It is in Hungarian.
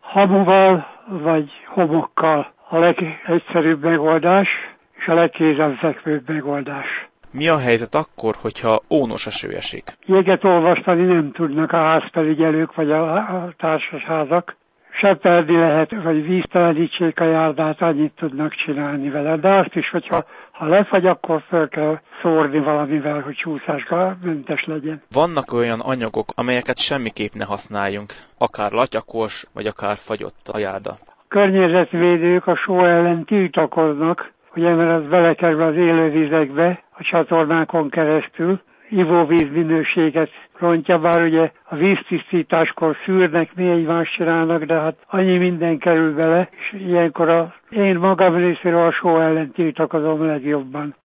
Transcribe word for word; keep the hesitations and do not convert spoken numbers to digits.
Hamuval vagy homokkal a legegyszerűbb megoldás, és a legkézenfekvőbb megoldás. Mi a helyzet akkor, hogyha ónos eső esik? Jéget olvasztani nem tudnak a házfelügyelők vagy a, a társasházak. Seperni lehet, vagy víztelenítsék a járdát, annyit tudnak csinálni vele. De azt is, hogyha ha lefagy, akkor fel kell szórni valamivel, hogy csúszásmentes legyen. Vannak olyan anyagok, amelyeket semmiképp ne használjunk, akár latyakos, vagy akár fagyott a járda. A környezetvédők a só ellen tiltakoznak, ugye, mert az belekerül az élővizekbe, a csatornákon keresztül, ivóvíz minőséget rontja, bár ugye a víztisztításkor szűrnek, mi egymást csinálnak, de hát annyi minden kerül bele, és ilyenkor a, én magam részéről a só ellen tiltakozom legjobban.